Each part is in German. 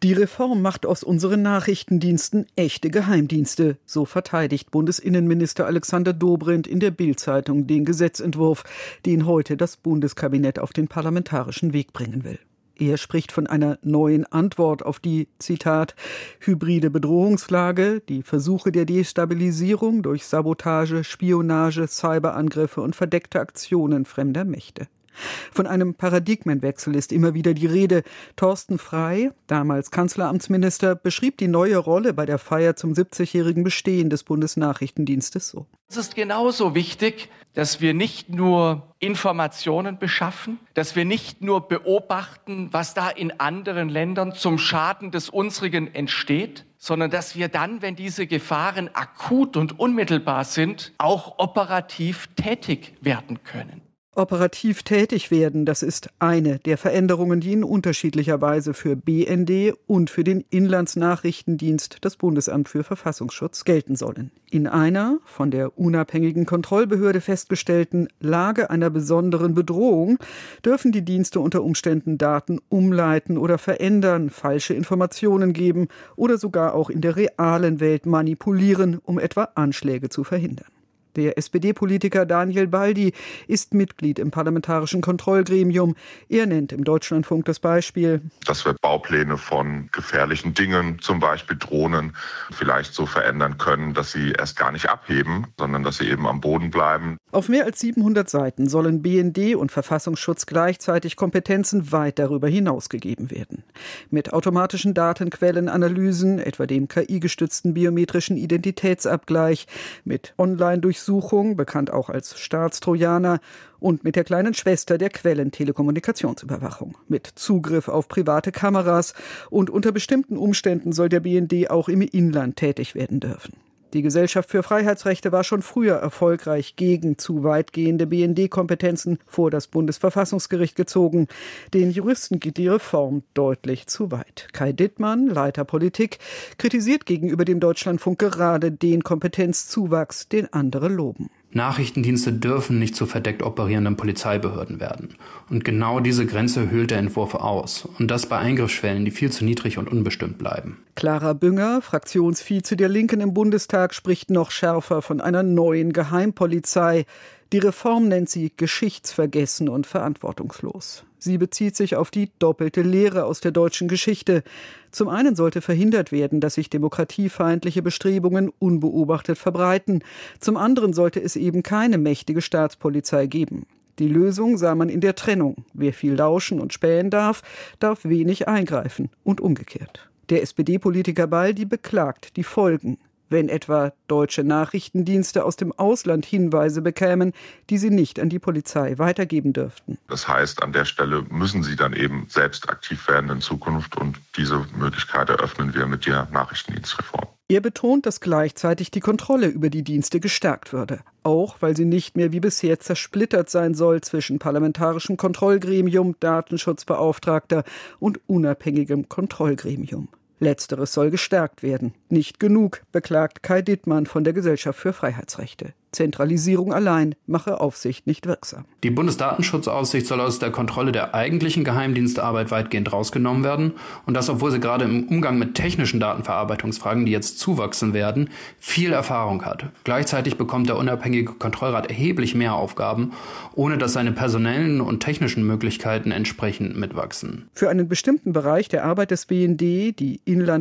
Die Reform macht aus unseren Nachrichtendiensten echte Geheimdienste. So verteidigt Bundesinnenminister Alexander Dobrindt in der Bild-Zeitung den Gesetzentwurf, den heute das Bundeskabinett auf den parlamentarischen Weg bringen will. Er spricht von einer neuen Antwort auf die, Zitat, hybride Bedrohungslage, die Versuche der Destabilisierung durch Sabotage, Spionage, Cyberangriffe und verdeckte Aktionen fremder Mächte. Von einem Paradigmenwechsel ist immer wieder die Rede. Thorsten Frey, damals Kanzleramtsminister, beschrieb die neue Rolle bei der Feier zum 70-jährigen Bestehen des Bundesnachrichtendienstes so. Es ist genauso wichtig, dass wir nicht nur Informationen beschaffen, dass wir nicht nur beobachten, was da in anderen Ländern zum Schaden des unsrigen entsteht, sondern dass wir dann, wenn diese Gefahren akut und unmittelbar sind, auch operativ tätig werden können. Operativ tätig werden, das ist eine der Veränderungen, die in unterschiedlicher Weise für BND und für den Inlandsnachrichtendienst, das Bundesamt für Verfassungsschutz, gelten sollen. In einer von der unabhängigen Kontrollbehörde festgestellten Lage einer besonderen Bedrohung dürfen die Dienste unter Umständen Daten umleiten oder verändern, falsche Informationen geben oder sogar auch in der realen Welt manipulieren, um etwa Anschläge zu verhindern. Der SPD-Politiker Daniel Baldi ist Mitglied im Parlamentarischen Kontrollgremium. Er nennt im Deutschlandfunk das Beispiel, dass wir Baupläne von gefährlichen Dingen, zum Beispiel Drohnen, vielleicht so verändern können, dass sie erst gar nicht abheben, sondern dass sie eben am Boden bleiben. Auf mehr als 700 Seiten sollen BND und Verfassungsschutz gleichzeitig Kompetenzen weit darüber hinaus gegeben werden. Mit automatischen Datenquellenanalysen, etwa dem KI-gestützten biometrischen Identitätsabgleich, mit Online-Durchsuchung, bekannt auch als Staatstrojaner, und mit der kleinen Schwester der Quellentelekommunikationsüberwachung. Mit Zugriff auf private Kameras und unter bestimmten Umständen soll der BND auch im Inland tätig werden dürfen. Die Gesellschaft für Freiheitsrechte war schon früher erfolgreich gegen zu weitgehende BND-Kompetenzen vor das Bundesverfassungsgericht gezogen. Den Juristen geht die Reform deutlich zu weit. Kai Dittmann, Leiter Politik, kritisiert gegenüber dem Deutschlandfunk gerade den Kompetenzzuwachs, den andere loben. Nachrichtendienste dürfen nicht zu verdeckt operierenden Polizeibehörden werden. Und genau diese Grenze höhlt der Entwurf aus. Und das bei Eingriffsschwellen, die viel zu niedrig und unbestimmt bleiben. Clara Bünger, Fraktionsvize der Linken im Bundestag, spricht noch schärfer von einer neuen Geheimpolizei. Die Reform nennt sie geschichtsvergessen und verantwortungslos. Sie bezieht sich auf die doppelte Lehre aus der deutschen Geschichte. Zum einen sollte verhindert werden, dass sich demokratiefeindliche Bestrebungen unbeobachtet verbreiten. Zum anderen sollte es eben keine mächtige Staatspolizei geben. Die Lösung sah man in der Trennung. Wer viel lauschen und spähen darf, darf wenig eingreifen und umgekehrt. Der SPD-Politiker Baldi beklagt die Folgen, wenn etwa deutsche Nachrichtendienste aus dem Ausland Hinweise bekämen, die sie nicht an die Polizei weitergeben dürften. Das heißt, an der Stelle müssen sie dann eben selbst aktiv werden in Zukunft und diese Möglichkeit eröffnen wir mit der Nachrichtendienstreform. Er betont, dass gleichzeitig die Kontrolle über die Dienste gestärkt würde, auch weil sie nicht mehr wie bisher zersplittert sein soll zwischen parlamentarischem Kontrollgremium, Datenschutzbeauftragter und unabhängigem Kontrollgremium. Letzteres soll gestärkt werden. Nicht genug, beklagt Kai Dittmann von der Gesellschaft für Freiheitsrechte. Zentralisierung allein mache Aufsicht nicht wirksam. Die Bundesdatenschutzaufsicht soll aus der Kontrolle der eigentlichen Geheimdienstarbeit weitgehend rausgenommen werden. Und das, obwohl sie gerade im Umgang mit technischen Datenverarbeitungsfragen, die jetzt zuwachsen werden, viel Erfahrung hat. Gleichzeitig bekommt der unabhängige Kontrollrat erheblich mehr Aufgaben, ohne dass seine personellen und technischen Möglichkeiten entsprechend mitwachsen. Für einen bestimmten Bereich der Arbeit des BND, die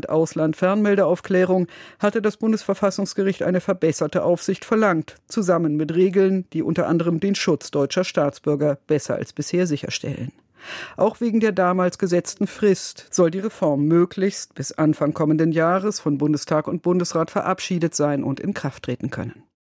Inland-Ausland-Fernmeldeaufklärung, hatte das Bundesverfassungsgericht eine verbesserte Aufsicht verlangt, zusammen mit Regeln, die unter anderem den Schutz deutscher Staatsbürger besser als bisher sicherstellen. Auch wegen der damals gesetzten Frist soll die Reform möglichst bis Anfang kommenden Jahres von Bundestag und Bundesrat verabschiedet sein und in Kraft treten können.